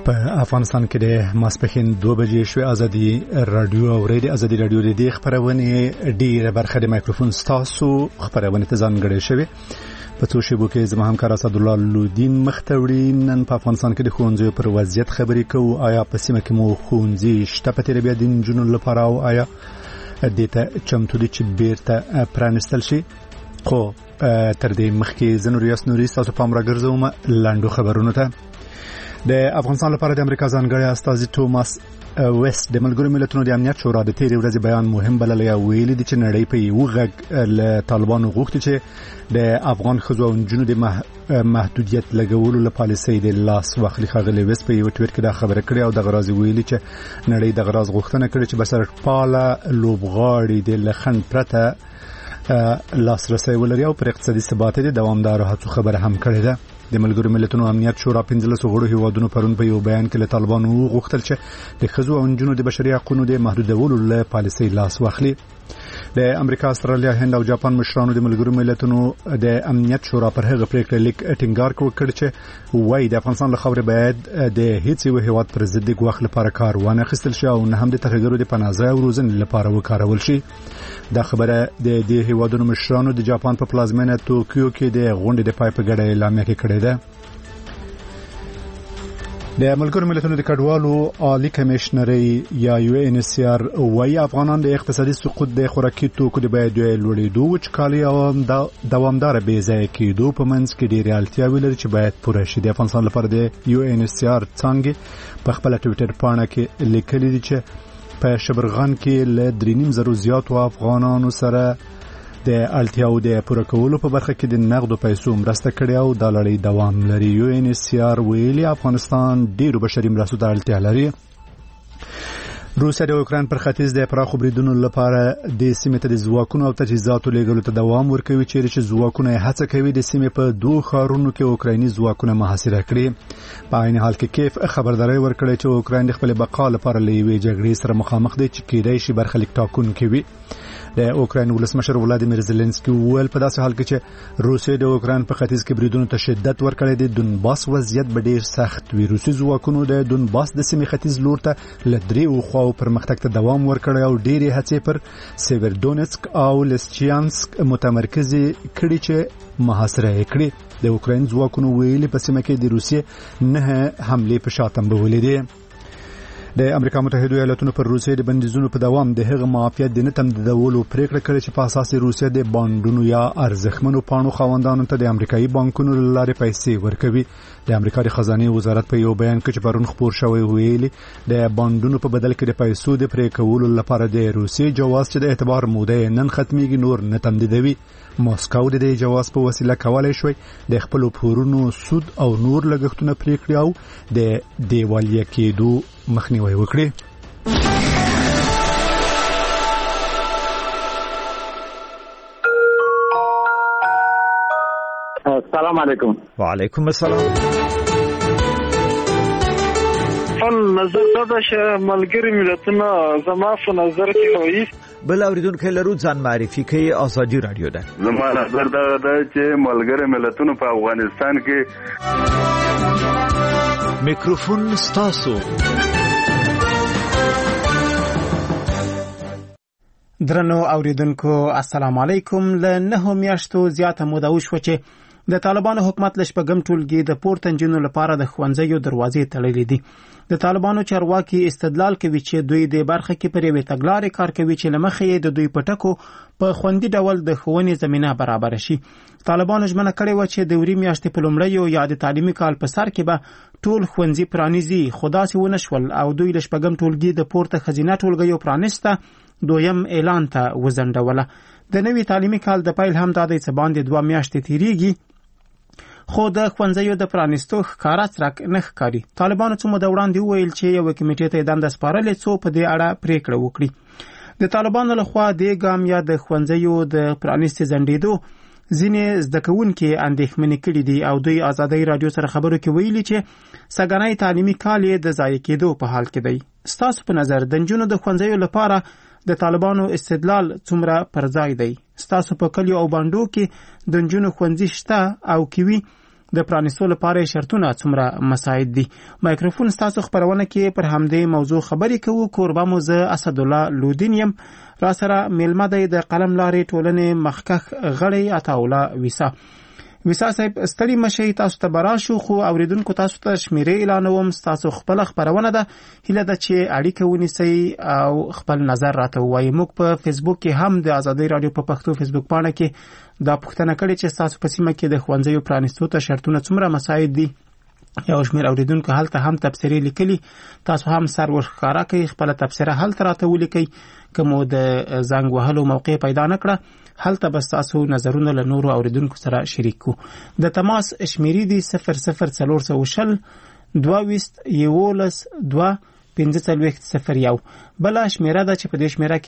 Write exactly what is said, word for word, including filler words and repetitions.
په افغانستان کې د ماسپښین دوه بجې شوې. ازادي رادیو او ریډیو ازادي رادیو د دې خبرونه ډیره برخه د مایکروفون ستاسو خبرونه ته ځانګړې شوې. په څو شیبو کې زما همکار اسد الله لودین مختوړي نن په افغانستان کې د ښوونځیو پر وضعیت خبرې کوو. آیا په سیمه کې مو ښوونځي شته په تیر بیا د نجونو لپاره او آیا دته چمتو دي چې بیرته پرانستل شي؟ خو تر دې مخکې زنور یاس نوري تاسو پام راګرځوم لاندو خبرونه ته. د افغانستان لپاره د امریکا ځانګړی استازي توماس ویست د ملګرو ملتونو د امنیت شورا د تیرې ورځې بیان مهم بللی او ویلي دي چې نړۍ په یو غږ له طالبانو غوښتي چې د افغان ښځو او نجونو د محدودیت لګولو له پالیسۍ د لاس واخلي. ښاغلی ویست په یو ټویټ کې دا خبره کړې او د غراز ویلي چې نړۍ د غراز غوښتنه کړې چې بشرپاله لوبغاړي د لخن پرته لاسرسي ولري او پر اقتصادي ثبات د دوامدار هڅو خبره هم کړې ده. د ملګرو ملتونو امنیت شورا پنځلس غړو هیوادونو پرون په یو بیان کې له طالبانو غوښتل چې د ښځو او نجونو د بشري حقوقو د محدودولو له پالیسۍ لاس واخلي. د امریکا، استرالیا، هند او جاپان مشرانو د ملګرو ملتونو د امنیت شورا پر هغه پریکړه لیک ټینګار وکړ چې وایي د افغانستان له خبرې باید د هیڅ یو هیواد پر ضد د ګواښ لپاره کار ونه اخیستل شي او نه هم د ترهګرو د پناه او روزنې لپاره وکارول شي. دا خبره د دې هیوادونو مشرانو د جاپان په پلازمینه توکیو کې د غونډې د پای په ګډه اعلامیه کې کړې ده. د ملګرو ملتونو د کډوالو عالی کمشنري یا یو ان ایس سی آر وايي افغانان د اقتصادي سقوط د خوراکي توکو د بیه د لوړېدو وچکالي او دوامدار بې ځای کېدو په منځ کې ډېرې اړتیاوې لري چې باید پوره شي. د افغانستان لپاره د یو ان ایس سی آر څانګې په خپل ټویټر پاڼه کې لیکلي دي چې په شبرغان کې له درې نیم زرو زیاتو افغانانو سره د اړتیاو د پوره کولو په برخه کې د نقدو پیسو مرسته کړې او د لړۍ دوام لري. یو ان ایس سی آر ویلي افغانستان ډیرو بشري مرستو ته اړتیا لري. روسیا د اوکران پر ختیځ د پراخو بریدونو لپاره د سیمې ته د ځواکونو او تجهیزاتو لیږلو ته دوام ورکوي، چیرې چې ځواکونه هڅه کوي د سیمې په دوه ښارونو کې اوکرایني ځواکونه محاصره کړي. په عین حال کې کیف خبرداري ورکړې چې اوکراین د خپل بقا لپاره له یوې جګړې سره مخامخ دی چې کېدای شي برخلیک ټاکونکی وي. د اوکراین ولسمشر ولادیمیر زيلنسکي وویل په داسې حال کې چې روسیا د اوکراین په ختیځ کې بریدونو ته شدت ورکړی دی، دونباس وضعیت به ډیر سخت وي. روسي ځواکونو د دونباس د سیمې ختیځ لور ته له دریو خواو پرمختګ ته دوام ورکړی او ډېرې هڅې پر سیوردونسک او لسچیانسک متمرکزې کړي چې محاصره یې کړي. د اوکراین ځواکونو ویلي په سیمه کې د روسیې نه حملې په شا تنبولې دي. د امریکا متحده ایالاتونو پر روسیې د بندیزونو په دوام د هغه معافیت د نتم د دولو پریکړه کړې چې په اساس روسیې د بانډونو یا ارزښتمنو پانو خاوندانو ته د امریکایي بانکونو لارې پیسې ورکوي. د امریکا د خزانه وزارت په یو بیان کې چې پرون خبر شوی ویلي د بانډونو په بدل کې د پیسو د پرې کولو لپاره د روسیې جواز چې د اعتبار موده نن ختميږي نور نه تمدیدوي. ماسکو د دې جواز په وسیله کولای شوی د خپل پورونو سود او نور لګښتونه پرې کړي او د دیوالیه کېدو مخنیوي وکړي. السلام علیکم. وعلیکم السلام. فل نظر دا چې ملګری ملتونه زما په نظر کې وایي بل اوریدونکو لرو ځان معرفي کوي. ازادي رادیو ده. زما نظر دا ده چې ملګری ملتونه په افغانستان کې میکروفون ستاسو. درنو اوریدونکو السلام علیکم. له نه میاشتو زیاته موده وشوه چې د طالبانو حکومت لږ په ګم ټولګي د پورته انجینو لپاره د خوندزیو دروازې تړلې دي. د طالبانو چارواکي استدلال کوي چې دوی د برخه کې پر یوې تګلارې کار کوي چې لمخې د دوی پټکو په خوندي ډول د ښوونې زمينه برابر شي. طالبانو ژمنه کړې و چې د وری میاشتې په لومړۍ یا د تعلیمي کال په سر کې به ټول خوندزي پرانیزي، خو داسې ونشول او دوی لږ په ګم ټولګي د پورته خزینه ټولګیو پرانیسته دویم اعلان ته وزندوله. د نوي تعلیمي کال د پیل هم د دې سباند دوه میاشتې تیریږي، خو د خوندزیو د پرانیستو ښکارا څرک نه ښکاري. طالبانو څو مده وړاندې ویل چې یو کمیټې ته دنده سپارلې څو په دې اړه پریکړه وکړي. د طالبانو لخوا د ګام یا د خوندزیو د پرانیستي زندیدو ځینې زده کوونکي اندېښمنې کړي دي او دوی ازادي رادیو سره خبرو کې ویلي چې سګنای تعلیمي کال یې د ضایع کېدو په حال کې دی. ستاسو په نظر د نجونو د خوندزیو لپاره د طالبانو استدلال څومره پرځای دی؟ ستاسو په کلیو او باندو کې د نجونو خوندزي شته او کیوي د پرانیستو لپاره شرطونه څومره مساعد دي. مایکروفون ستاسو خبرونه کې پر همدې موضوع خبرې کوو. کوربه مو زه اسدالله لودین یم. را سره میلمه دی د قلم لارې ټولنې مخکښ غړی عطاالله ویسا. ویسا صاحب ستړي مشي، تاسو ته براشو خو اوریدونکو تاسو ته شمیرې اعلانوم. تاسو خپل خبرونه ده هیله ده چې اړیکه ونیسئ او خپل نظر راته ووایئ. موږ په فیسبوک کې هم د ازادۍ رادیو په پښتو فیسبوک پاڼه کې دا پوښتنه کړې چې تاسو په سیمه کې د ښوونځیو پرانیستو ته شرطونه څومره مساعد دي. یو شمېر اوریدونکو هلته هم تبصرې لیکلي. تاسو هم سر ورښکاره کړئ، خپله تبصره هلته راته ولیکئ. که مو د زنګ وهلو موقع پیدا نه کړه هلته به ستاسو نظرونه له نورو اوریدونکو سره شریک کړو. د تماس شمیرې دي صفر صفر څلور سوه شل دوه ویشت یولس دوه پنځه څلوېښت صفر یو. بله شمیره ده چې په دې شمیره کې